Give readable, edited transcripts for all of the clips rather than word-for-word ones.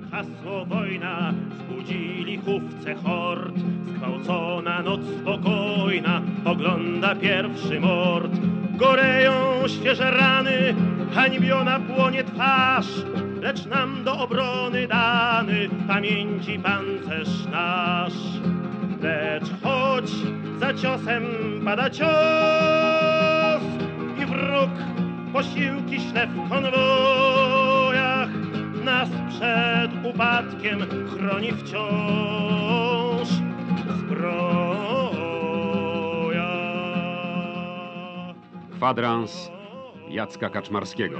hasło wojna, zbudzili chówce hord. Zgwałcona noc spokojna, ogląda pierwszy mord. Goreją świeże rany, hańbiona płonie twarz, lecz nam do obrony dany pamięci pancerz nasz. Lecz choć za ciosem pada cios i wróg posiłki śle w konwojach, nas przed upadkiem chroni wciąż zbroja. Kwadrans Jacka Kaczmarskiego.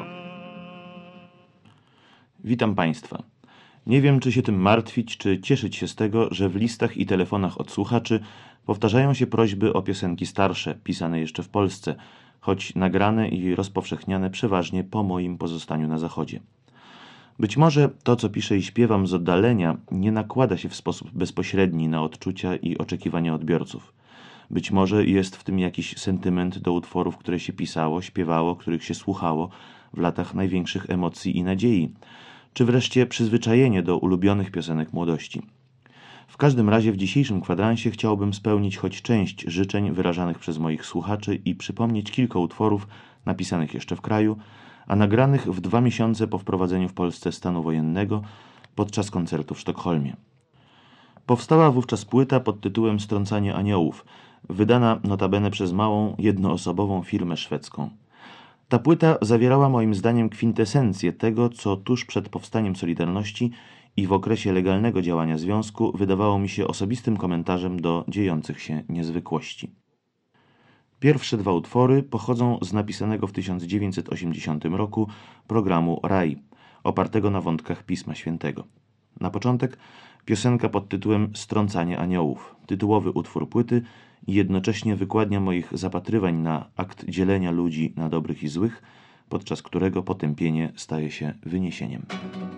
Witam Państwa. Nie wiem, czy się tym martwić, czy cieszyć się z tego, że w listach i telefonach od słuchaczy powtarzają się prośby o piosenki starsze, pisane jeszcze w Polsce, choć nagrane i rozpowszechniane przeważnie po moim pozostaniu na Zachodzie. Być może to, co piszę i śpiewam z oddalenia, nie nakłada się w sposób bezpośredni na odczucia i oczekiwania odbiorców. Być może jest w tym jakiś sentyment do utworów, które się pisało, śpiewało, których się słuchało w latach największych emocji i nadziei, czy wreszcie przyzwyczajenie do ulubionych piosenek młodości. W każdym razie w dzisiejszym kwadransie chciałbym spełnić choć część życzeń wyrażanych przez moich słuchaczy i przypomnieć kilka utworów napisanych jeszcze w kraju, a nagranych w 2 miesiące po wprowadzeniu w Polsce stanu wojennego podczas koncertu w Sztokholmie. Powstała wówczas płyta pod tytułem Strącanie aniołów, wydana notabene przez małą, jednoosobową firmę szwedzką. Ta płyta zawierała moim zdaniem kwintesencję tego, co tuż przed powstaniem Solidarności i w okresie legalnego działania związku wydawało mi się osobistym komentarzem do dziejących się niezwykłości. Pierwsze 2 utwory pochodzą z napisanego w 1980 roku programu Raj, opartego na wątkach Pisma Świętego. Na początek piosenka pod tytułem Strącanie aniołów, tytułowy utwór płyty i jednocześnie wykładnia moich zapatrywań na akt dzielenia ludzi na dobrych i złych, podczas którego potępienie staje się wyniesieniem.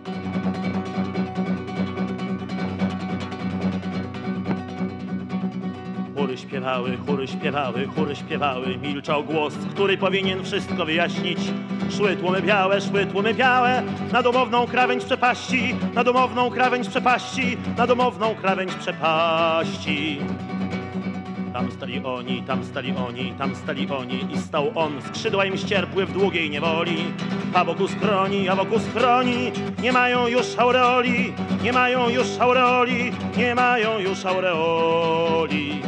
Chóry śpiewały, milczał głos, który powinien wszystko wyjaśnić. Szły tłumy białe, na domowną krawędź przepaści, na domowną krawędź przepaści, na domowną krawędź przepaści. Tam stali oni i stał on, skrzydła im ścierpły w długiej niewoli. A wokół schroni, nie mają już aureoli, nie mają już aureoli, nie mają już aureoli.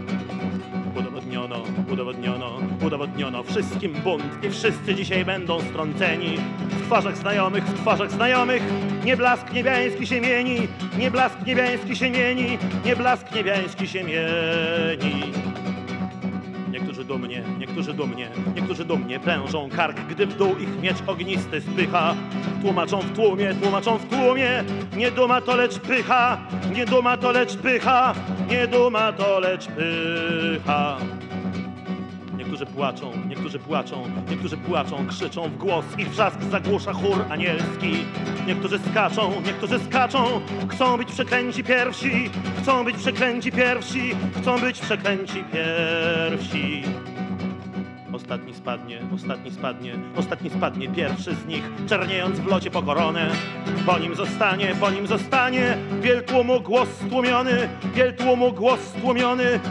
Udowodniono wszystkim bunt i wszyscy dzisiaj będą strąceni. W twarzach znajomych nie blask niebiański się mieni, nie blask niebiański się mieni, nie blask niebiański się mieni. Niektórzy dumnie prężą kark, gdy w dół ich miecz ognisty spycha. Tłumaczą w tłumie, nie duma to lecz pycha, nie duma to lecz pycha, nie duma to lecz pycha. Niektórzy płaczą, krzyczą w głos, ich wrzask zagłusza chór anielski. Niektórzy skaczą, chcą być przeklęci pierwsi, chcą być przeklęci pierwsi. Ostatni spadnie, pierwszy z nich, czerniejąc w locie po koronę. Po nim zostanie, wiel tłumu głos stłumiony, wiel tłumu głos stłumiony.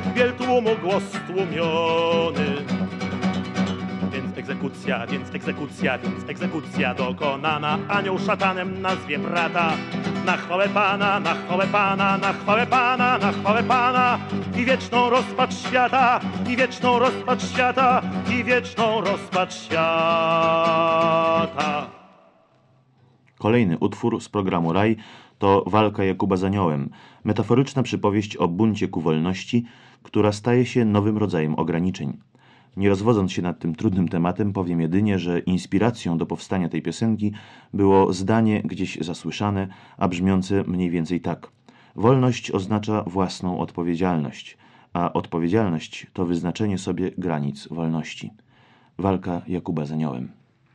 Więc egzekucja dokonana, anioł szatanem nazwie brata. Na chwałę Pana, na chwałę Pana, na chwałę Pana, na chwałę Pana. I wieczną rozpacz świata, i wieczną rozpacz świata, i wieczną rozpacz świata. Kolejny utwór z programu Raj to Walka Jakuba z aniołem, metaforyczna przypowieść o buncie ku wolności, która staje się nowym rodzajem ograniczeń. Nie rozwodząc się nad tym trudnym tematem, powiem jedynie, że inspiracją do powstania tej piosenki było zdanie gdzieś zasłyszane, a brzmiące mniej więcej tak. Wolność oznacza własną odpowiedzialność, a odpowiedzialność to wyznaczenie sobie granic wolności. Walka Jakuba z aniołem.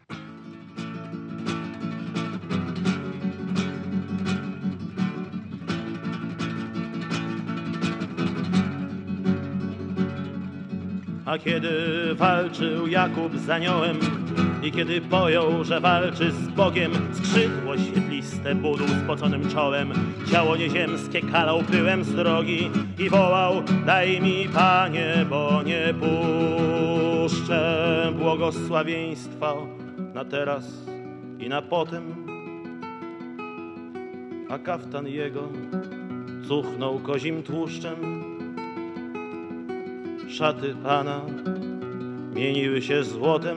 A kiedy walczył Jakub z aniołem i kiedy pojął, że walczy z Bogiem, skrzydło świetliste chwastę budu spoconym czołem, ciało nieziemskie kalał pyłem z drogi i wołał: daj mi, Panie, bo nie puszczę błogosławieństwa na teraz i na potem. A kaftan jego cuchnął kozim tłuszczem. Szaty Pana mieniły się złotem.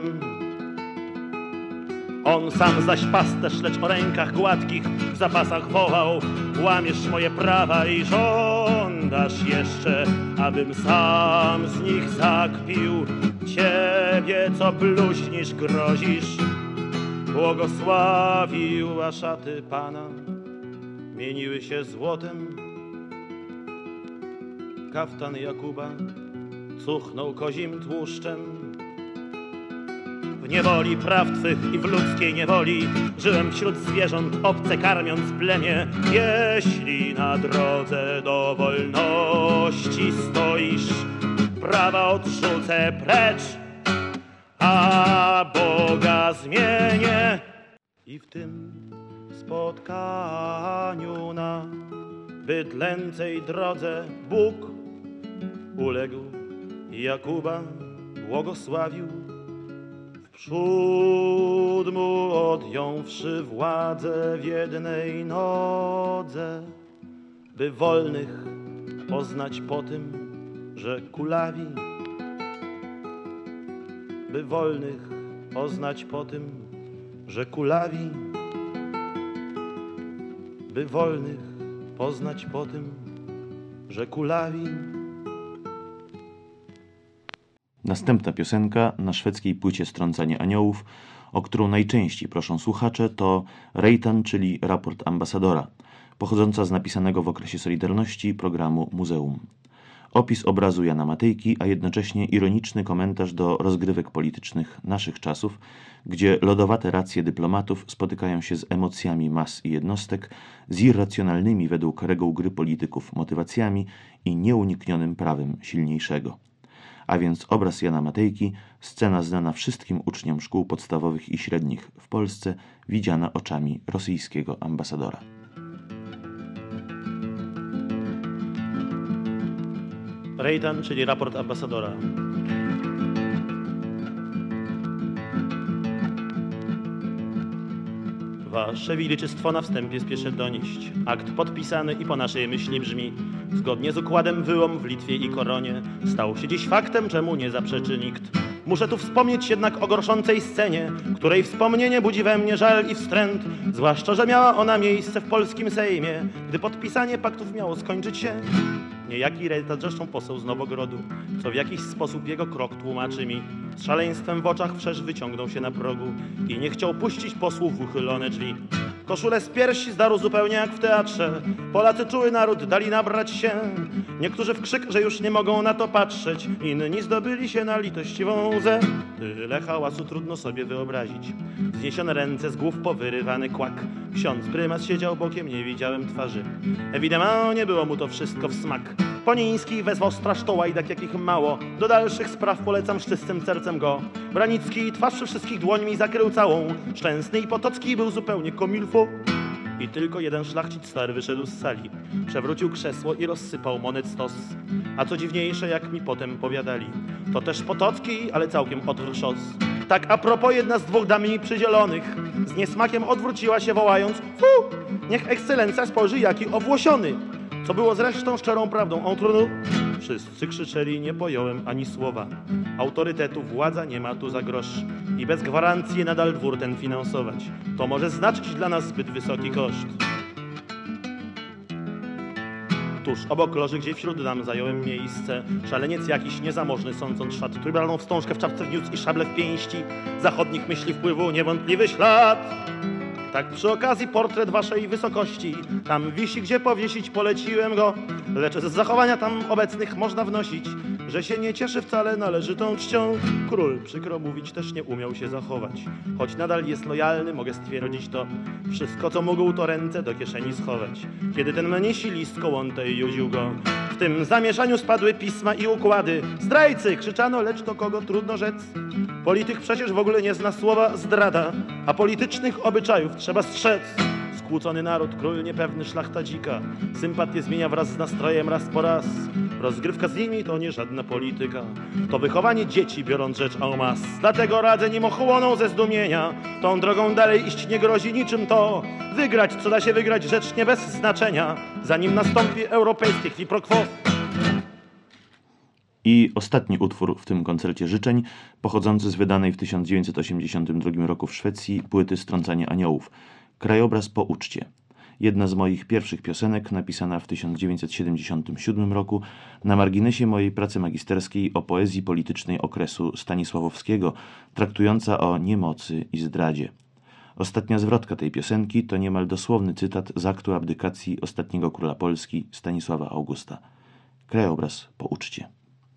On sam zaś pasterz, lecz o rękach gładkich w zapasach wołał: łamiesz moje prawa i żądasz jeszcze, abym sam z nich zakpił. Ciebie, co bluźnisz, grozisz, błogosławił, a szaty Pana mieniły się złotem. Kaftan Jakuba cuchnął kozim tłuszczem. W niewoli praw Twych i w ludzkiej niewoli żyłem wśród zwierząt, obce karmiąc plemię. Jeśli na drodze do wolności stoisz, prawa odrzucę precz, a Boga zmienię. I w tym spotkaniu na bydlęcej drodze Bóg uległ i Jakuba błogosławił. Wprzód mu odjąwszy władzę w jednej nodze, by wolnych poznać po tym, że kulawi. By wolnych poznać po tym, że kulawi. By wolnych poznać po tym, że kulawi. Następna piosenka na szwedzkiej płycie Strącanie Aniołów, o którą najczęściej proszą słuchacze, to Reitan, czyli raport ambasadora, pochodząca z napisanego w okresie Solidarności programu Muzeum. Opis obrazu Jana Matejki, a jednocześnie ironiczny komentarz do rozgrywek politycznych naszych czasów, gdzie lodowate racje dyplomatów spotykają się z emocjami mas i jednostek, z irracjonalnymi według reguł gry polityków motywacjami i nieuniknionym prawem silniejszego. A więc obraz Jana Matejki, scena znana wszystkim uczniom szkół podstawowych i średnich w Polsce, widziana oczami rosyjskiego ambasadora. Reitan, czyli raport ambasadora. Wasze Wielyczystwo, na wstępie spieszę donieść. Akt podpisany i po naszej myśli brzmi: zgodnie z układem wyłom w Litwie i Koronie stał się dziś faktem, czemu nie zaprzeczy nikt. Muszę tu wspomnieć jednak o gorszącej scenie, której wspomnienie budzi we mnie żal i wstręt, zwłaszcza że miała ona miejsce w polskim Sejmie, gdy podpisanie paktów miało skończyć się. Niejaki Reitan, zresztą poseł z Nowogrodu, co w jakiś sposób jego krok tłumaczy mi, z szaleństwem w oczach wszerz wyciągnął się na progu i nie chciał puścić posłów w uchylone drzwi. Koszulę z piersi zdarł zupełnie jak w teatrze. Polacy czuły naród dali nabrać się. Niektórzy w krzyk, że już nie mogą na to patrzeć. Inni zdobyli się na litościwą łzę. Tyle hałasu trudno sobie wyobrazić. Wzniesione ręce, z głów powyrywany kłak. Ksiądz prymas siedział bokiem, nie widziałem twarzy. Ewidemment nie było mu to wszystko w smak. Poniński wezwał straż, to łajdak jakich mało. Do dalszych spraw polecam z czystym sercem go. Branicki twarz przy wszystkich dłońmi zakrył całą. Szczęsny i Potocki był zupełnie komilfo. I tylko jeden szlachcic stary wyszedł z sali. Przewrócił krzesło i rozsypał monet stos. A co dziwniejsze, jak mi potem powiadali, to też Potocki, ale całkiem od szos. Tak a propos, jedna z dwóch dam mi przydzielonych z niesmakiem odwróciła się, wołając: fu! Niech ekscelencja spojrzy, jaki owłosiony. Co było zresztą szczerą prawdą Entrunu. Wszyscy krzyczeli, nie pojąłem ani słowa. Autorytetu władza nie ma tu za grosz i bez gwarancji nadal dwór ten finansować. To może znaczyć dla nas zbyt wysoki koszt. Tuż obok loży, gdzie wśród dam zająłem miejsce, szaleniec jakiś niezamożny, sądząc szat, trójbralną wstążkę w czapce wniósł i szable w pięści. Zachodnich myśli wpływu niewątpliwy ślad. Tak przy okazji portret waszej wysokości tam wisi, gdzie powiesić poleciłem go. Lecz z zachowania tam obecnych można wnosić, że się nie cieszy wcale należytą czcią. Król, przykro mówić, też nie umiał się zachować. Choć nadal jest lojalny, mogę stwierdzić to. Wszystko, co mógł, to ręce do kieszeni schować. Kiedy ten mnisi list kołątej judził go, w tym zamieszaniu spadły pisma i układy. Zdrajcy! Krzyczano, lecz to kogo trudno rzec. Polityk przecież w ogóle nie zna słowa zdrada, a politycznych obyczajów trzeba strzec. Skłócony naród, król niepewny, szlachta dzika. Sympatię zmienia wraz z nastrojem raz po raz. Rozgrywka z nimi to nie żadna polityka. To wychowanie dzieci, biorąc rzecz en masse. Dlatego radzę nim ochłoną ze zdumienia. Tą drogą dalej iść nie grozi niczym to. Wygrać, co da się wygrać, rzecz nie bez znaczenia. Zanim nastąpi europejskie qui pro quo. I ostatni utwór w tym koncercie życzeń, pochodzący z wydanej w 1982 roku w Szwecji płyty Strącanie Aniołów. Krajobraz po uczcie. Jedna z moich pierwszych piosenek, napisana w 1977 roku na marginesie mojej pracy magisterskiej o poezji politycznej okresu Stanisławowskiego, traktująca o niemocy i zdradzie. Ostatnia zwrotka tej piosenki to niemal dosłowny cytat z aktu abdykacji ostatniego króla Polski Stanisława Augusta. Krajobraz po uczcie.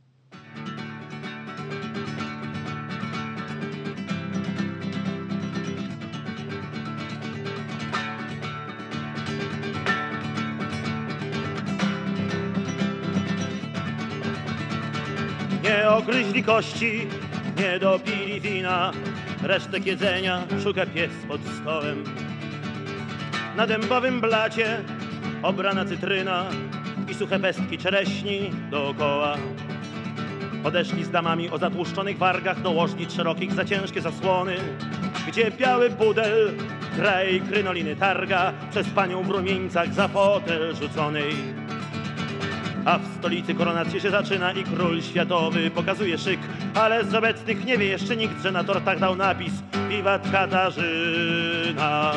Nie ogryźli kości, nie dopili wina, resztek jedzenia szuka pies pod stołem. Na dębowym blacie obrana cytryna i suche pestki czereśni dookoła. Odeszli z damami o zatłuszczonych wargach do łożnic szerokich za ciężkie zasłony, gdzie biały pudel kraj krynoliny targa przez panią w rumieńcach za fotel rzuconej. A w stolicy koronacja się zaczyna i król światowy pokazuje szyk, ale z obecnych nie wie jeszcze nikt, że na tortach dał napis Wiwat Katarzyna.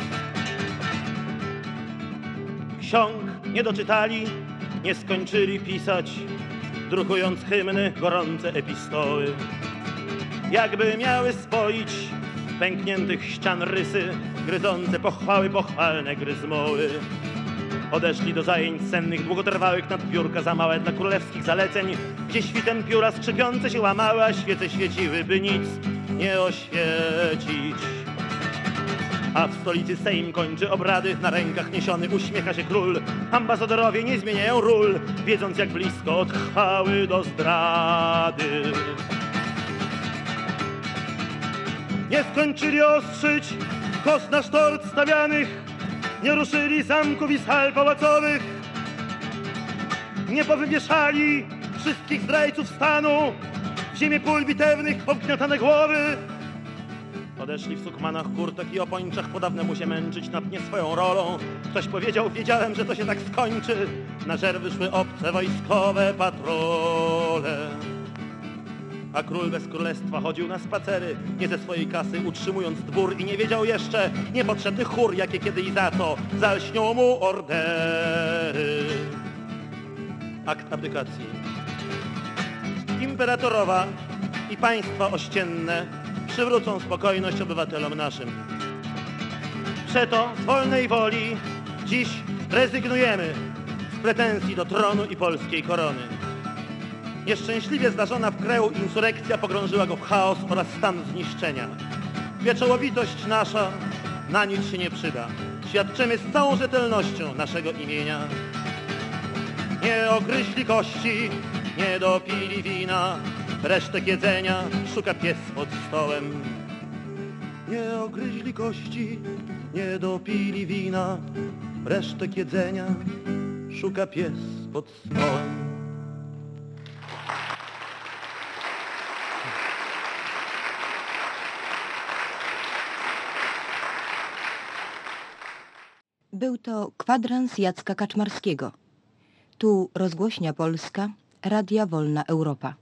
Ksiąg nie doczytali, nie skończyli pisać, drukując hymny, gorące epistoły. Jakby miały spoić pękniętych ścian rysy, gryzące pochwały, pochwalne gryzmoły. Odeszli do zajęć sennych, długotrwałych nad biurka za małe dla królewskich zaleceń, gdzie świtem pióra skrzypiące się łamały, a świece świeciły, by nic nie oświecić. A w stolicy Sejm kończy obrady, na rękach niesiony uśmiecha się król. Ambasadorowie nie zmieniają ról, wiedząc jak blisko od chwały do zdrady. Nie skończyli ostrzyć kos na sztort stawianych, nie ruszyli zamków i sal pałacowych, nie powywieszali wszystkich zdrajców stanu, w ziemię pól bitewnych powgniatane głowy. Odeszli w sukmanach, kurtach i opończach, po dawnemu się męczyć nad nie swoją rolą. Ktoś powiedział, wiedziałem, że to się tak skończy. Na żer wyszły obce wojskowe patrole. A król bez królestwa chodził na spacery, nie ze swojej kasy utrzymując dwór i nie wiedział jeszcze niepotrzebny chór, jakie kiedy i za co zalśnią mu ordery. Akt abdykacji. Imperatorowa i państwa ościenne przywrócą spokojność obywatelom naszym. Przeto z wolnej woli dziś rezygnujemy z pretensji do tronu i polskiej korony. Nieszczęśliwie zdarzona w kraju insurekcja pogrążyła go w chaos oraz stan zniszczenia. Wieczołowitość nasza na nic się nie przyda. Świadczymy z całą rzetelnością naszego imienia. Nie ogryźli kości, nie dopili wina, resztek jedzenia szuka pies pod stołem. Nie ogryźli kości, nie dopili wina, resztek jedzenia szuka pies pod stołem. Był to kwadrans Jacka Kaczmarskiego. Tu rozgłośnia Polska, Radia Wolna Europa.